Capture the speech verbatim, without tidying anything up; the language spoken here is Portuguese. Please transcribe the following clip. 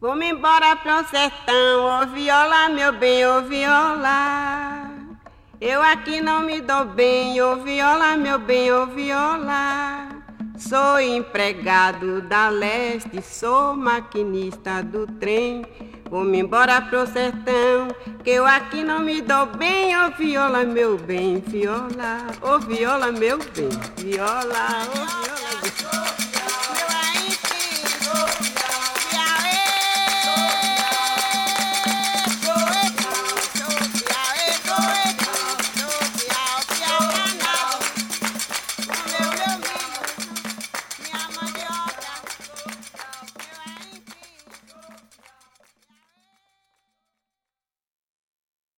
Vou-me embora pro sertão, ô viola, meu bem, ô viola. Eu aqui não me dou bem, ô viola, meu bem, ô viola. Sou empregado da leste, sou maquinista do trem. Vou-me embora pro sertão, que eu aqui não me dou bem, ô viola, meu bem, viola. Ô viola, meu bem, viola, ô viola.